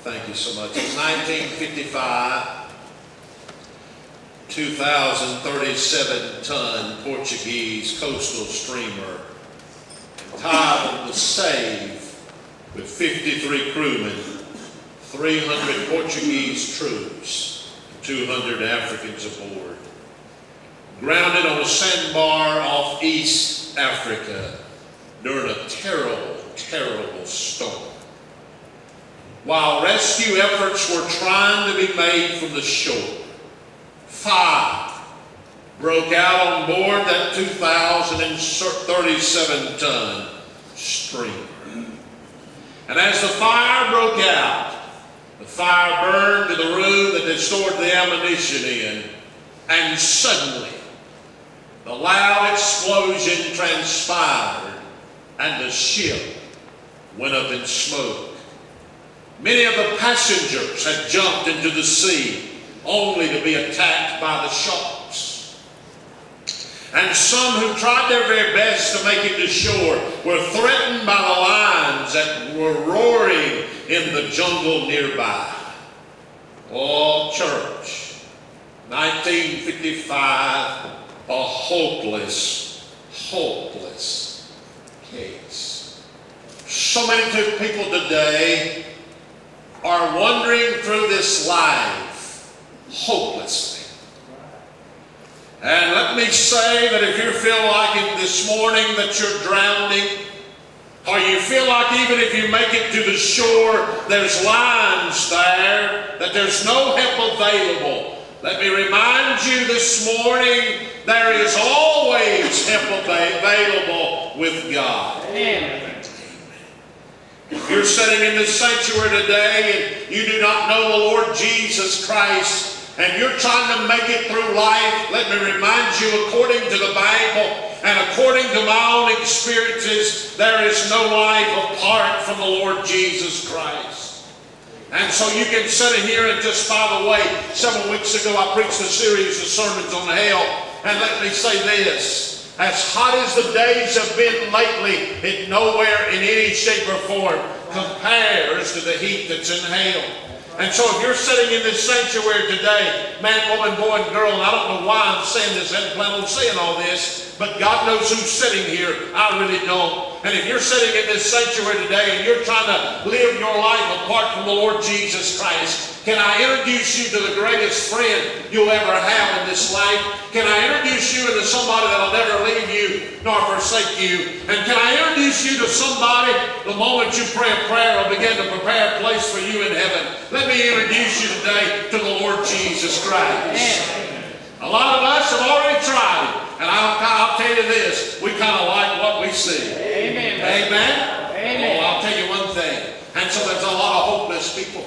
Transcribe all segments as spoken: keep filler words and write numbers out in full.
Thank you so much. It's nineteen fifty-five, two thousand thirty-seven ton Portuguese coastal steamer entitled The Save, with fifty-three crewmen, three hundred Portuguese troops, two hundred Africans aboard, grounded on a sandbar off East Africa during a terrible, terrible storm. While rescue efforts were trying to be made from the shore, fire broke out on board that two thousand thirty-seven ton steamer. And as the fire broke out, the fire burned to the room that they stored the ammunition in, and suddenly the loud explosion transpired and the ship went up in smoke. Many of the passengers had jumped into the sea only to be attacked by the sharks. And some who tried their very best to make it to shore were threatened by the lions that were roaring in the jungle nearby. Oh, church, nineteen fifty-five, a hopeless, hopeless case. So many people today are wandering through this life hopelessly. And let me say that if you feel like it this morning that you're drowning, or you feel like even if you make it to the shore, there's lines there, that there's no help available, let me remind you this morning, there is always help available with God. Amen. If you're sitting in this sanctuary today and you do not know the Lord Jesus Christ, and you're trying to make it through life, let me remind you, according to the Bible and according to my own experiences, there is no life apart from the Lord Jesus Christ. And so you can sit in here, and just by the way, several weeks ago I preached a series of sermons on hell, and let me say this. As hot as the days have been lately, it nowhere in any shape or form compares to the heat that's in hell. And so if you're sitting in this sanctuary today, man, woman, boy, and girl, and I don't know why I'm saying this, I hadn't planned on saying all this, but God knows who's sitting here. I really don't. And if you're sitting in this sanctuary today and you're trying to live your life apart from the Lord Jesus Christ, can I introduce you to the greatest friend you'll ever have in this life? Can I introduce you to somebody that'll never leave you nor forsake you? And can I introduce you to somebody, the moment you pray a prayer, will begin to prepare a place for you in heaven? Let me introduce you today to the Lord Jesus Christ. A lot of us have already tried it, and I'll, I'll tell you this, we kind of like what we see. Amen. Amen? Amen. Oh, I'll tell you one thing. And so there's a lot of hopeless people.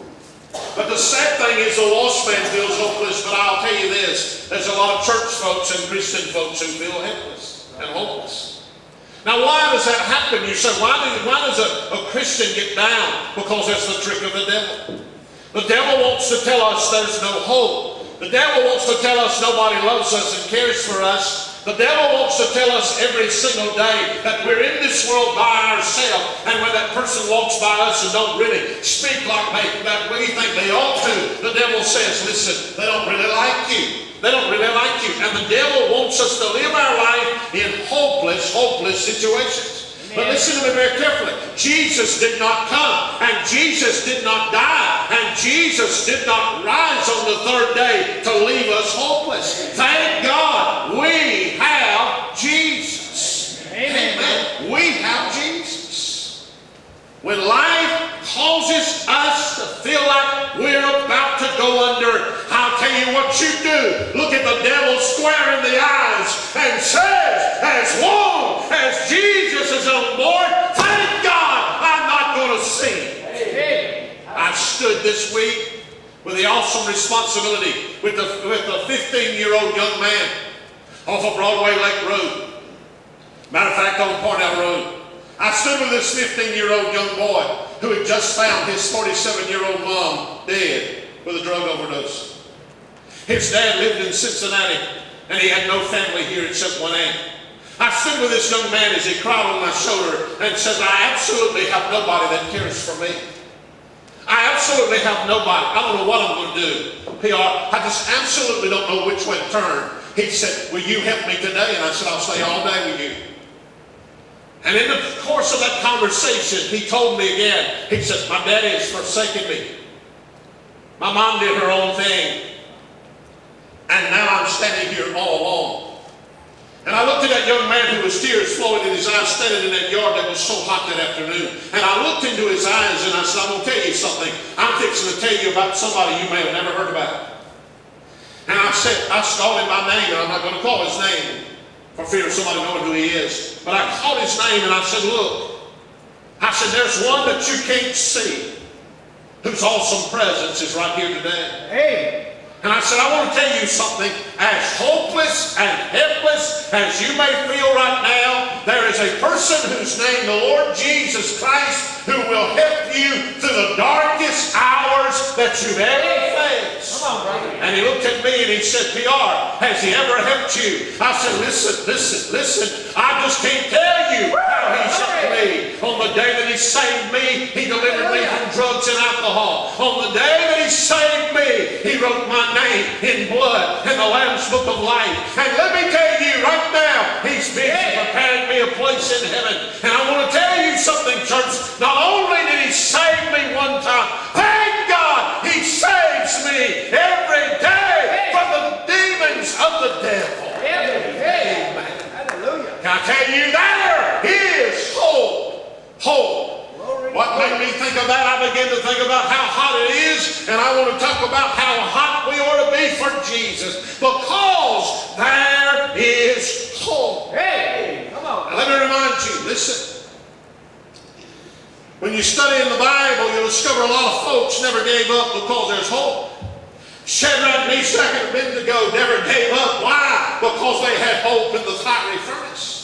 But the sad thing is the lost man feels hopeless, but I'll tell you this, there's a lot of church folks and Christian folks who feel helpless and hopeless. Now why does that happen? You say, why, do, why does a, a Christian get down? Because that's the trick of the devil. The devil wants to tell us there's no hope. The devil wants to tell us nobody loves us and cares for us. The devil wants to tell us every single day that we're in this world by ourselves, and when that person walks by us and don't really speak like that we think they ought to, the devil says, listen, they don't really like you. They don't really like you. And the devil wants us to live our life in hopeless, hopeless situations. But listen to me very carefully. Jesus did not come, and Jesus did not die, and Jesus did not rise on the third day to leave us hopeless. Thank God we have Jesus. Amen. Amen. We have Jesus. When life causes us to feel like we're about to go under, I'll tell you what you do. Look at the devil square in the eyes and says, as long as Jesus is on board, thank God I'm not going to sing. I stood this week with the awesome responsibility with the, with the fifteen-year-old young man off of Broadway Lake Road. Matter of fact, on Parnell Road. I stood with this fifteen-year-old young boy who had just found his forty-seven-year-old mom dead with a drug overdose. His dad lived in Cincinnati, and he had no family here except one aunt. I stood with this young man as he cried on my shoulder and said, I absolutely have nobody that cares for me. I absolutely absolutely have nobody. I don't know what I'm going to do. P R, I just absolutely don't know which way to turn. He said, will you help me today? And I said, I'll stay all day with you. And in the course of that conversation, he told me again, he said, my daddy has forsaken me. My mom did her own thing. And now I'm standing here all alone. And I looked at that young man who was tears flowing in his eyes, standing in that yard that was so hot that afternoon. And I looked into his eyes and I said, I'm going to tell you something. I'm fixing to tell you about somebody you may have never heard about. And I said, I called him by name, and I'm not going to call his name for fear of somebody knowing who he is. But I called his name and I said, look, I said, there's one that you can't see whose awesome presence is right here today. Hey. And I said, I want to tell you something. As hopeless and helpless as you may feel right now, there is a person whose name, the Lord Jesus Christ, who will help you through the darkest hours that you've ever faced. Come on, brother. And he looked at me and he said, P R, has he ever helped you? I said, listen, listen, listen. I just can't tell you how he saved me. On the day that he saved me, he delivered me from drugs and alcohol. On the day that he saved me, he wrote my name in blood in the Lamb's Book of Life. And let me tell you right now, he's busy preparing me a place in heaven. And I want to tell you something, church. Not only did he save me one time, thank God he saves me every day from the demons of the devil. Amen. Hallelujah. Can I tell you, there is hope. Hope. Glory. What made me think of that? I began to think about how hot it is, and I want to talk about how hot we ought to be for Jesus, because there is hope. Hey, come on. Now, let me remind you, listen. When you study in the Bible, you'll discover a lot of folks never gave up because there's hope. Shadrach, Meshach, and Abednego never gave up. Why? Because they had hope in the fiery furnace.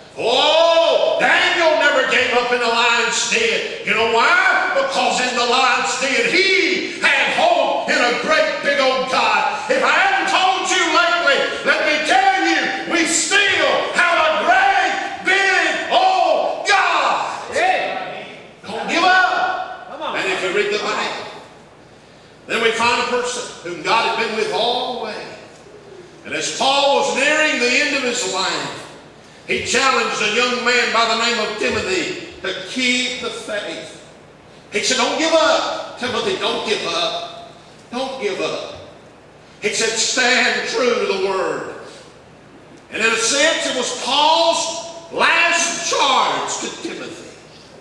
Oh, Daniel never gave up in the lion's den. You know why? Because in the lion's den, he had hope in a great big old God. If I haven't told you lately, let me tell you, we still have a great big old God. Hey. Don't give up. Come on. And if you read the Bible, then we find a person whom God had been with all the way. And as Paul was nearing the end of his life, he challenged a young man by the name of Timothy to keep the faith. He said, don't give up. Timothy, don't give up. Don't give up. He said, stand true to the Word. And in a sense, it was Paul's last charge to Timothy.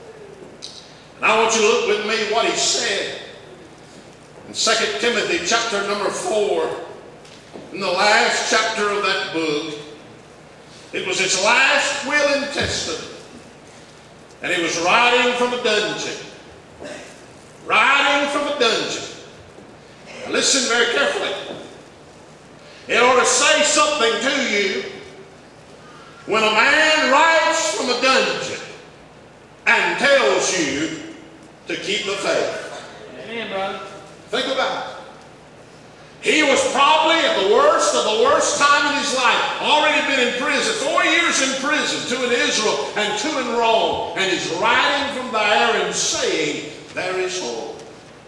And I want you to look with me what he said. In Second Timothy chapter number four, in the last chapter of that book, it was his last will and testament. And he was writing from a dungeon. Writing from a dungeon. Now listen very carefully. In order to say something to you, when a man writes from a dungeon and tells you to keep the faith. Amen, brother. Think about it. He was probably at the worst of the worst time in his life. Already been in prison. Four years in prison. Two in Israel and two in Rome. And he's writing from there and saying, there is hope.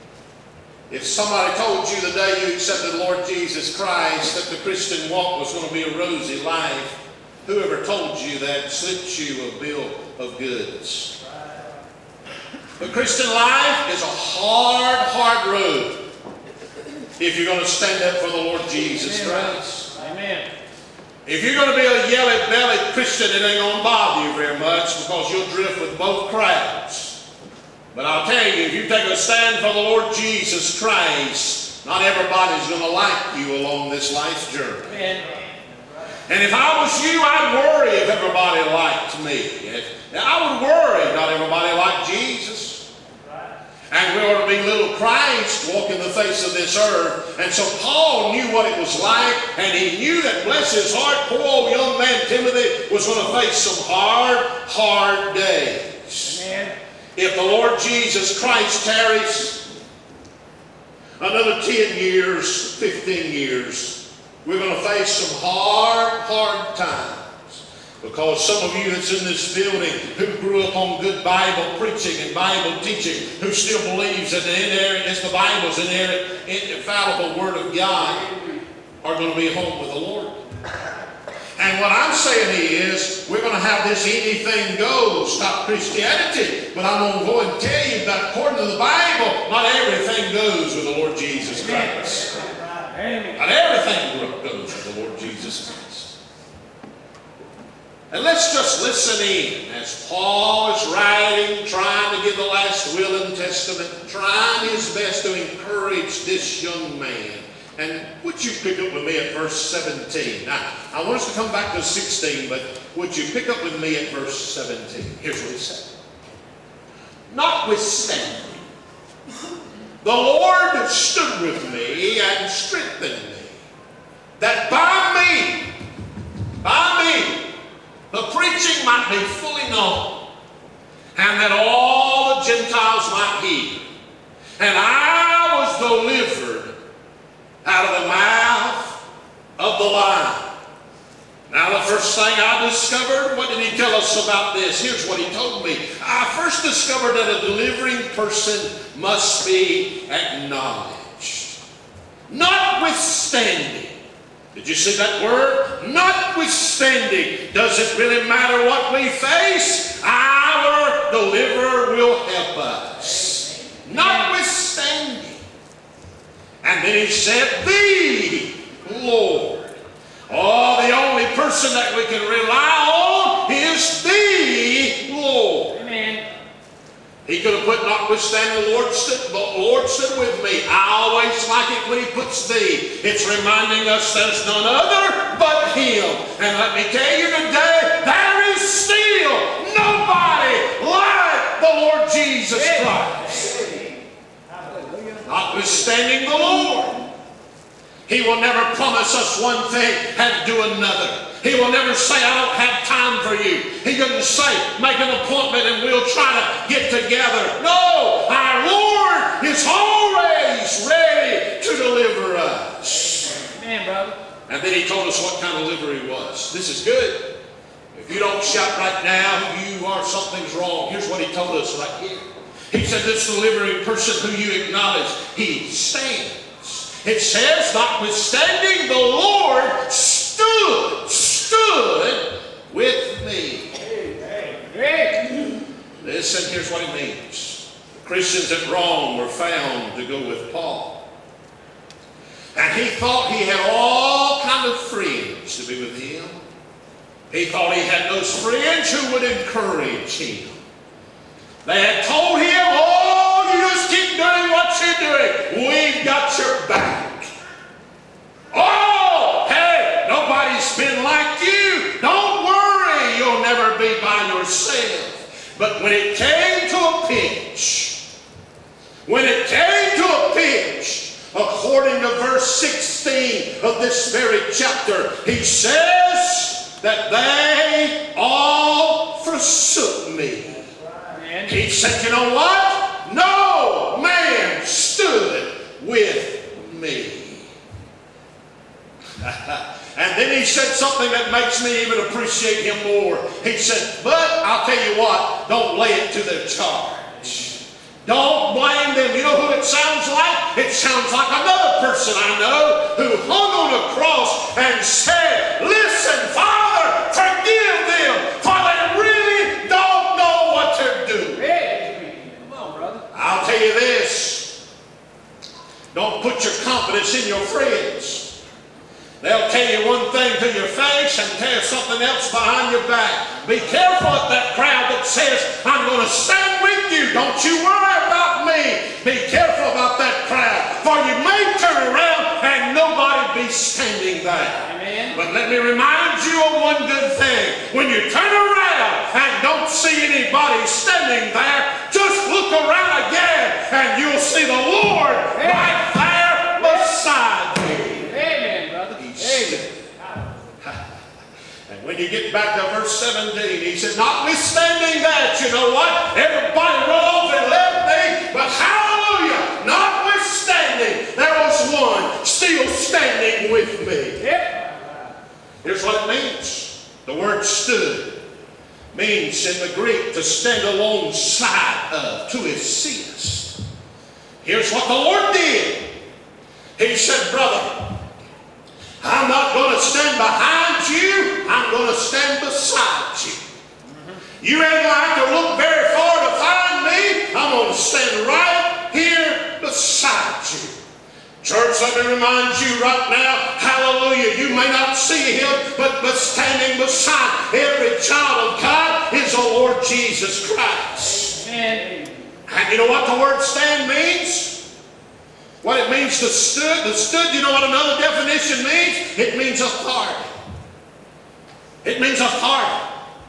If somebody told you the day you accepted the Lord Jesus Christ that the Christian walk was going to be a rosy life, whoever told you that slipped you a bill of goods. The Christian life is a hard, hard road if you're going to stand up for the Lord Jesus Christ. Amen. If you're going to be a yellow-bellied Christian, it ain't going to bother you very much because you'll drift with both crowds. But I'll tell you, if you take a stand for the Lord Jesus Christ, not everybody's going to like you along this life's journey. Amen. And if I was you, I'd worry if everybody liked me. If, I would worry not everybody liked Jesus. And we ought to be little Christ walking the face of this earth. And so Paul knew what it was like, and he knew that, bless his heart, poor old young man Timothy was going to face some hard, hard days. Amen. If the Lord Jesus Christ tarries another ten years, fifteen years, we're going to face some hard, hard times. Because some of you that's in this building who grew up on good Bible preaching and Bible teaching, who still believes that the inerrant, as the Bible's inerrant, infallible Word of God, are going to be home with the Lord. And what I'm saying is, we're going to have this anything goes type Christianity. But I'm going to go and tell you that according to the Bible, not everything goes with the Lord Jesus Christ. Not everything goes with the Lord Jesus Christ. And let's just listen in as Paul is writing, trying to give the last will and testament, trying his best to encourage this young man. And would you pick up with me at verse seventeen? Now, I want us to come back to sixteen, but would you pick up with me at verse seventeen? Here's what he said. Notwithstanding, the Lord stood with me and strengthened me, that by me, by me, the preaching might be fully known, and that all the Gentiles might hear. And I was delivered out of the mouth of the lion. Now the first thing I discovered, what did he tell us about this? Here's what he told me. I first discovered that a delivering person must be acknowledged. Notwithstanding. Did you see that word? Notwithstanding. Does it really matter what we face? Our deliverer will help us. Notwithstanding. And then he said, the Lord. Oh, the only person that we can rely on is the Lord. Amen. He could have put notwithstanding, the Lord stood, the Lord stood with me. I always like it when he puts thee. It's reminding us there's none other but him. And let me tell you today, there is still nobody like the Lord Jesus Christ. Notwithstanding the Lord. He will never promise us one thing and do another. He will never say, I don't have time for you. He doesn't say, make an appointment and we'll try to get together. No, our Lord is always ready to deliver us. Amen, brother. And then he told us what kind of delivery he was. This is good. If you don't shout right now, you are, something's wrong. Here's what he told us right here. He said this delivering person who you acknowledge, he stands. It says, notwithstanding, the Lord stood, stood with me. Hey. Listen, here's what it means. The Christians at Rome were found to go with Paul. And he thought he had all kind of friends to be with him. He thought he had those friends who would encourage him. They had told him, oh, you just keep doing what you're doing. We've got your back. Oh, hey, nobody's been like you. Don't worry, you'll never be by yourself. But when it came to a pinch, when it came to a pinch, according to verse sixteen of this very chapter, he says that they all forsook me. He said, you know what? No man stood with me. And then he said something that makes me even appreciate him more. He said, but I'll tell you what, don't lay it to their charge. Don't blame them. You know who it sounds like? It sounds like another person I know who hung on a cross and said, listen, Father, forgive them, for they really don't know what they're doing. Hey. Come on, brother. I'll tell you this. Don't put your confidence in your friends. They'll tell you one thing to your face and tell you something else behind your back. Be careful of that crowd that says, I'm going to stand with you. Don't you worry about me. Be careful about that crowd. For you may turn around and nobody be standing there. Amen. But let me remind you of one good thing. When you turn around and don't see anybody standing there, just look around again and you'll see the Lord right there beside you. Amen. And when you get back to verse seventeen, he says, notwithstanding that, you know what? Everybody run off and left me, but hallelujah, notwithstanding, there was one still standing with me. Yep. Here's what it means. The word stood means in the Greek to stand alongside of, to assist. Here's what the Lord did. He said, brother, I'm not going to stand behind you. I'm going to stand beside you. You ain't going to have to look very far to find me. I'm going to stand right here beside you. Church, let me remind you right now, hallelujah, you may not see him, but, but standing beside every child of God is the Lord Jesus Christ. Amen. And you know what the word stand means? What it means to stood. The stood, you know what another definition means? It means authority. It means authority.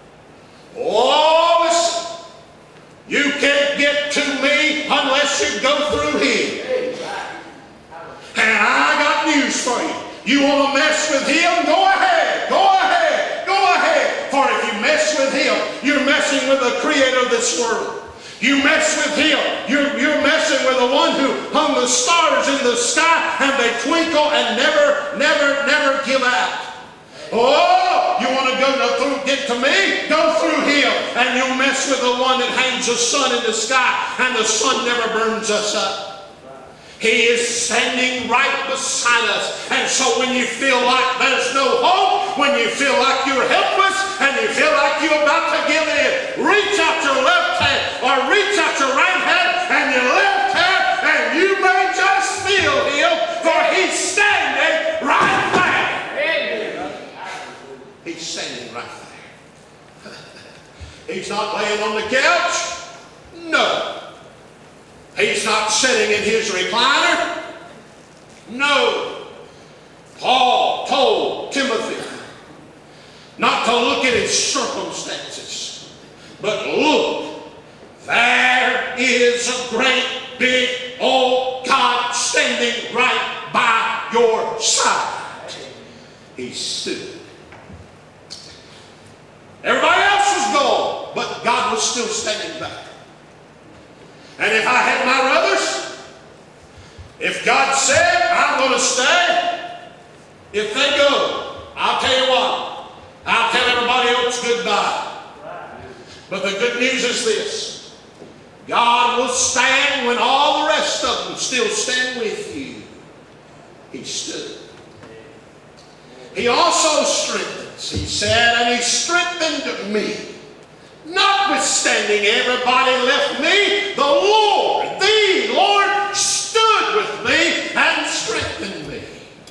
Oh, listen. You can't get to me unless you go through him. And I got news for you. You want to mess with him? Go ahead. Go ahead. Go ahead. For if you mess with him, you're messing with the creator of this world. You mess with him, you're, you're messing with the one who hung the stars in the sky and they twinkle and never, never, never give out. Oh, you want to go to through, get to me? Go through him and you'll mess with the one that hangs the sun in the sky and the sun never burns us up. He is standing right beside us. And so when you feel like there's no hope, when you feel like you're helpless, and you feel like you're about to give in, reach out your left hand or reach out your right hand and your left hand, and you may just feel him, for he's standing right there. He's standing right there. He's not laying on the couch. No. He's not sitting in his recliner. No. Paul told Timothy not to look at his circumstances, but look, there is a great big old God standing right by your side. He stood. Everybody else was gone, but God was still standing back. And if I had my brothers, if God said, I'm going to stay, if they go, I'll tell you what, I'll tell everybody else goodbye. But the good news is this. God will stand when all the rest of them still stand with you. He stood. He also strengthens. He said, and he strengthened me. Notwithstanding everybody left me, the Lord, the Lord stood with me and strengthened me.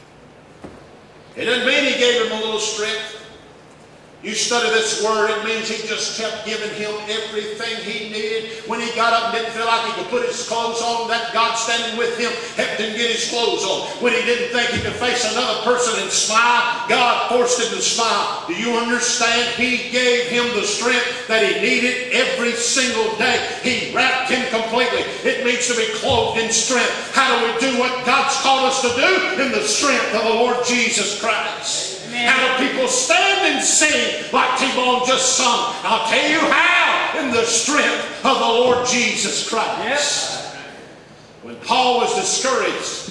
It doesn't mean he gave him a little strength. You study this word, it means he just kept giving him everything he needed. When he got up and didn't feel like he could put his clothes on, that God standing with him helped him get his clothes on. When he didn't think he could face another person and smile, God forced him to smile. Do you understand? He gave him the strength that he needed every single day. He wrapped him completely. It means to be clothed in strength. How do we do what God's called us to do? In the strength of the Lord Jesus Christ. How do people stand and sing like T-Bone just sung? I'll tell you how, in the strength of the Lord Jesus Christ. Yep. When Paul was discouraged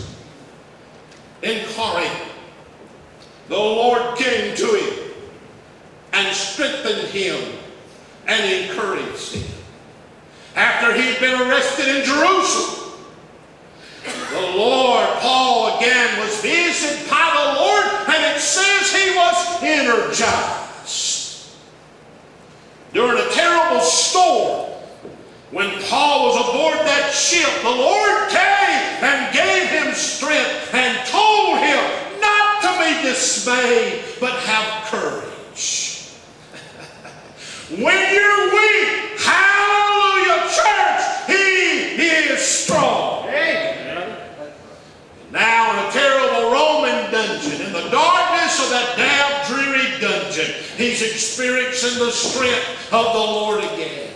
in Corinth, the Lord came to him and strengthened him and encouraged him. After he'd been arrested in Jerusalem, the Lord, Paul again was visited by the Lord, and it says he was energized. During a terrible storm, when Paul was aboard that ship, the Lord came and gave him strength and told him not to be dismayed, but have courage. When you're weak, hallelujah, church, he is strong. Amen. Now in a terrible Roman dungeon, in the darkness of that damp, dreary dungeon, he's experiencing the strength of the Lord again.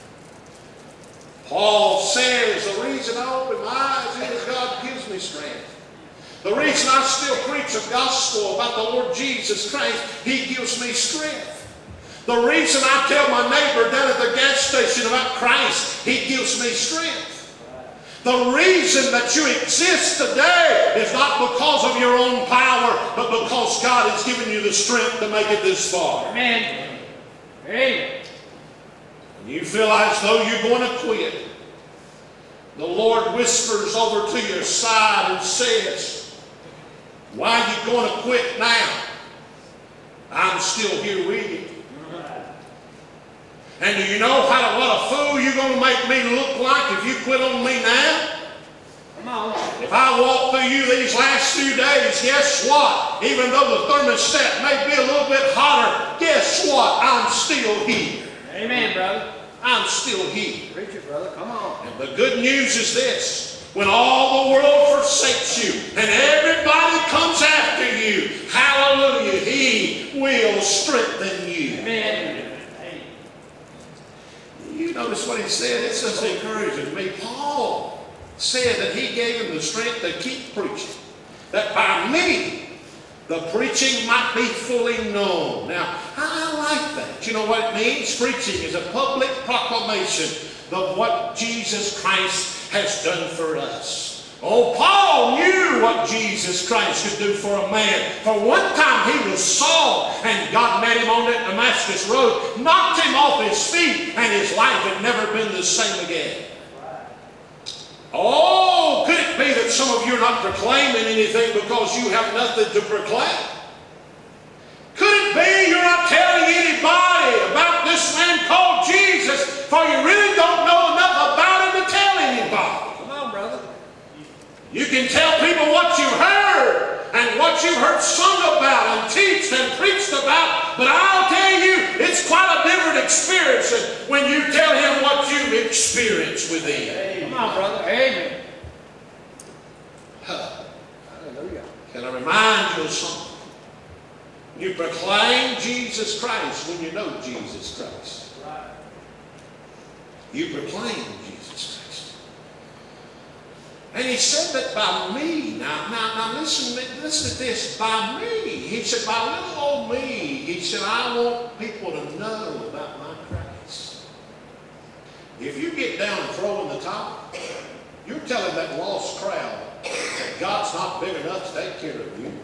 Paul says, the reason I open my eyes is God gives me strength. The reason I still preach the gospel about the Lord Jesus Christ, he gives me strength. The reason I tell my neighbor down at the gas station about Christ, he gives me strength. The reason that you exist today is not because of your own power, but because God has given you the strength to make it this far. Amen. Amen. When you feel as though you're going to quit, the Lord whispers over to your side and says, "Why are you going to quit now? I'm still here with you." And do you know how, what a fool you're going to make me look like if you quit on me now? Come on. If I walk through you these last few days, guess what? Even though the thermostat may be a little bit hotter, guess what? I'm still here. Amen, brother. I'm still here. Preach it, brother. Come on. And the good news is this. When all the world forsakes you and everybody comes after you, hallelujah, He will strengthen you. Amen. You notice what he said? It's just encouraging to me. Paul said that he gave him the strength to keep preaching. That by me, the preaching might be fully known. Now, I like that. You know what it means? Preaching is a public proclamation of what Jesus Christ has done for us. Oh, Paul knew what Jesus Christ could do for a man. For one time he was Saul, and God met him on that Damascus road, knocked him off his feet, and his life had never been the same again. Oh, could it be that some of you are not proclaiming anything because you have nothing to proclaim? Could it be you're not telling anybody about this man called Jesus, for you really don't know enough about him to tell anybody? Come on, brother. You can tell people what you've heard and what you've heard sung about and teached and preached about, but I'll tell you, it's quite a different experience when you tell him what you've experienced with him. Come on, brother. Amen. Huh. Hallelujah. Can I remind you of something? You proclaim Jesus Christ when you know Jesus Christ. You proclaim Jesus Christ. And he said that by me, now, now, now listen, listen to this, by me, he said, by little old me, he said, I want people to know about my Christ. If you get down and throw in the towel, you're telling that lost crowd that God's not big enough to take care of you.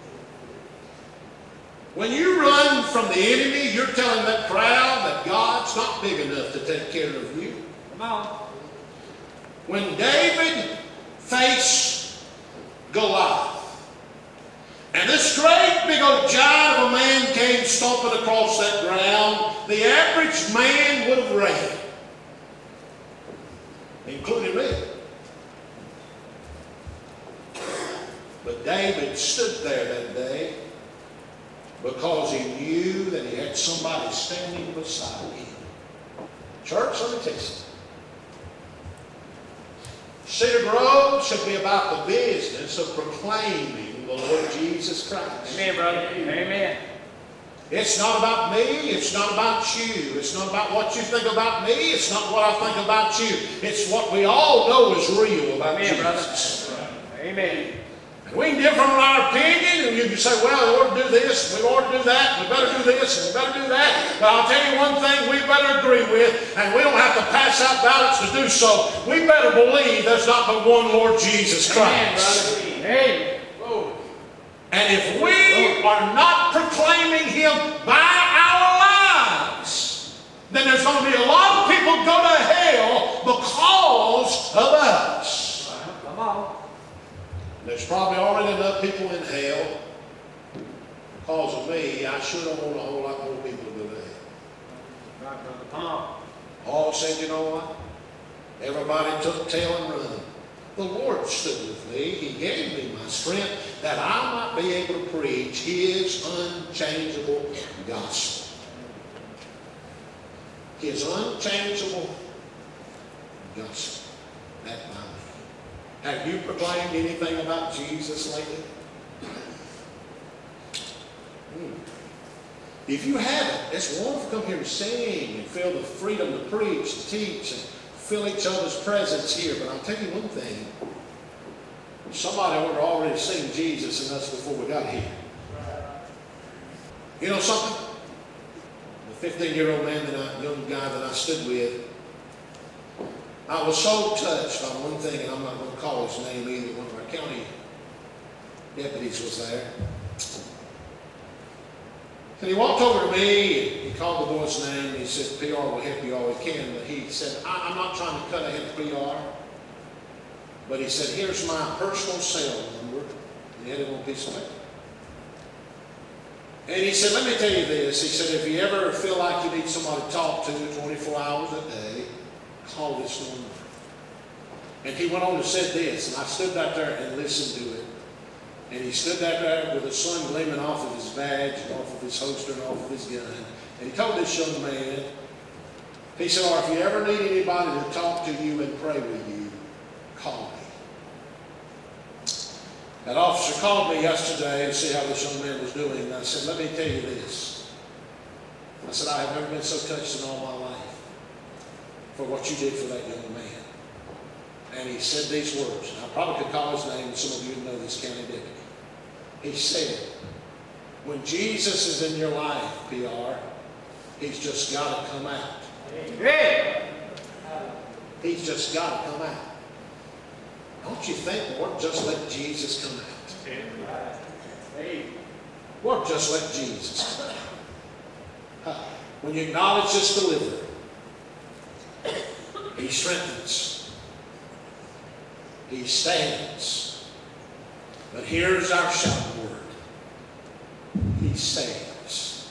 When you run from the enemy, you're telling that crowd that God's not big enough to take care of you. Come on. When David faced Goliath, and this great big old giant of a man came stomping across that ground, the average man would have ran, including me. But David stood there that day because he knew that he had somebody standing beside him. Church, let me tell you something. Cedar Grove should be about the business of proclaiming the Lord Jesus Christ. Amen, brother. Amen. It's not about me. It's not about you. It's not about what you think about me. It's not what I think about you. It's what we all know is real about Amen, Jesus. brother. Amen. We can differ on our opinion, and you can say, well, we ought to do this, we ought to do that, we better do this, and we better do that. But I'll tell you one thing we better agree with, and we don't have to pass out ballots to do so. We better believe there's not but one Lord Jesus Christ. Amen, brother. Amen. And if we are not proclaiming Him by our lives, then there's going to be a lot of people go to hell because of us. Come on. There's probably already enough people in hell because of me. I sure don't want a whole lot more people to go to hell. Right, brother. Come on. Paul said, you know what? Everybody took tail and run. The Lord stood with me. He gave me my strength that I might be able to preach His unchangeable gospel. His unchangeable gospel. That by me. Have you proclaimed anything about Jesus lately? Hmm. If you haven't, it's wonderful to come here and sing and feel the freedom to preach and teach and feel each other's presence here. But I'll tell you one thing. Somebody would have already seen Jesus in us before we got here. You know something? The fifteen-year-old man, that I, young guy that I stood with, I was so touched on one thing, and I'm not going to call his name either. One of our county deputies was there. And he walked over to me, and he called the boy's name, and he said, P R will help you all he can. But he said, I, I'm not trying to cut ahead of P R. But he said, here's my personal cell number. And he had it on a piece of paper. And he said, let me tell you this. He said, if you ever feel like you need somebody to talk to twenty-four hours a day, call this number. And he went on and said this, and I stood back there and listened to it. And he stood back there with the sun gleaming off of his badge, and off of his holster, and off of his gun. And he told this young man, he said, or if you ever need anybody to talk to you and pray with you, call me. That officer called me yesterday to see how this young man was doing. And I said, let me tell you this. I said, I have never been so touched in all my life for what you did for that young man. And he said these words, and I probably could call his name, and some of you know this county deputy. He said, when Jesus is in your life, P R, he's just got to come out. Amen. He's just got to come out. Don't you think, Lord, just let Jesus come out? Lord, just let Jesus come out. When you acknowledge this deliverer, he strengthens. He stands. But here's our shouting word. He saves.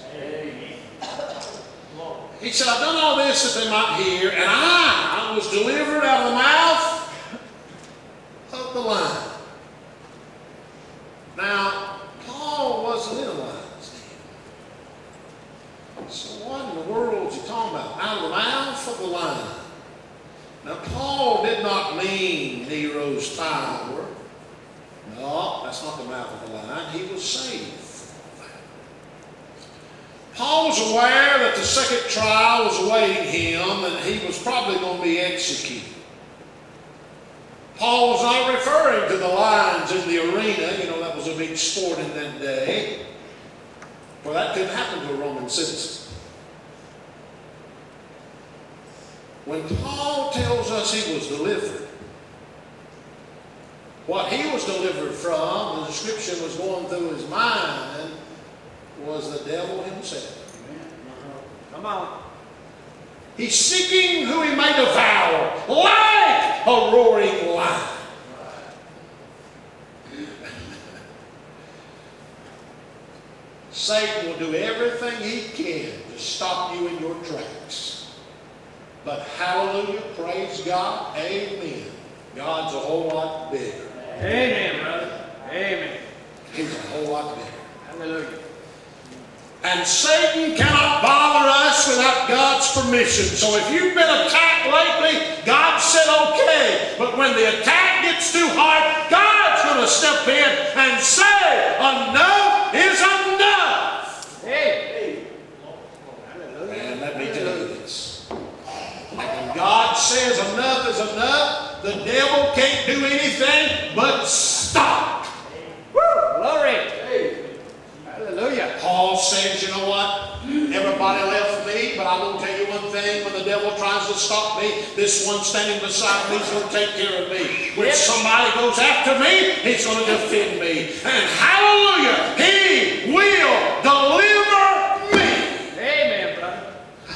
He said, I've done all this that they might hear, and I, I was delivered out of the mouth of the lion. Now, Paul wasn't in a lion's den. So what in the world is he talking about? Out of the mouth of the lion. Now, Paul did not mean Nero's tower. No, that's not the mouth of the lion. He was saved. Paul was aware that the second trial was awaiting him and he was probably going to be executed. Paul was not referring to the lions in the arena. You know, that was a big sport in that day. For that couldn't happen to a Roman citizen. When Paul tells us he was delivered, what he was delivered from, the description was going through his mind, was the devil himself. Come on. He's seeking who he may devour, like a roaring lion. Satan will do everything he can to stop you in your tracks. But hallelujah, praise God, amen. God's a whole lot bigger. Amen, brother. Amen. He's a whole lot bigger. Hallelujah. And Satan cannot bother us without God's permission. So if you've been attacked lately, God said okay. But when the attack gets too hard, God's going to step in and say, enough is enough. Hey. And let me tell you this. When God says enough is enough, the devil can't do anything but stop. Woo! Glory. Hallelujah. Paul says, you know what? Everybody left me, but I will tell you one thing. When the devil tries to stop me, this one standing beside me is going to take care of me. When Yep. somebody goes after me, he's going to defend me. And hallelujah, he will deliver me. Amen, brother.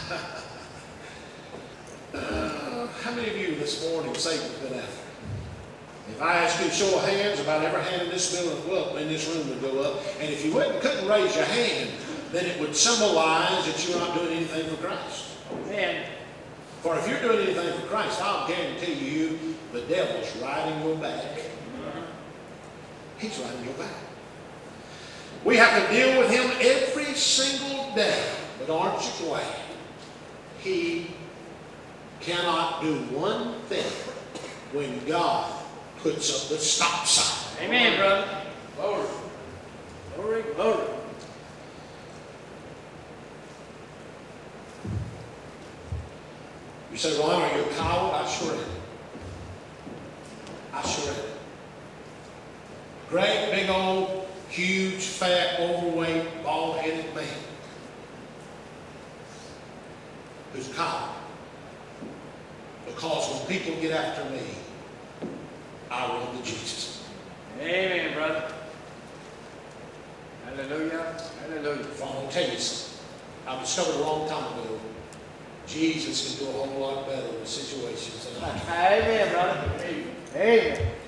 Uh, how many of you this morning Satan's been after? If I ask you to show of hands, about every hand in this building, well, in this room would go up. And if you wouldn't, couldn't raise your hand, then it would symbolize that you're not doing anything for Christ. Amen. For if you're doing anything for Christ, I'll guarantee you the devil's riding your back. He's riding your back. We have to deal with him every single day. But aren't you glad? He cannot do one thing when God puts up the stop sign. Amen, brother. Glory. Glory, glory. You say, Ron, are you a coward? I sure am. I sure am. Great, big old, huge, fat, overweight, bald-headed man who's a coward. Because when people get after me, I run to Jesus. Amen, brother. Hallelujah. Hallelujah. If I'm going to tell you something, I discovered a long time ago, Jesus can do a whole lot better in situations than I can. Amen, brother. Amen. Amen.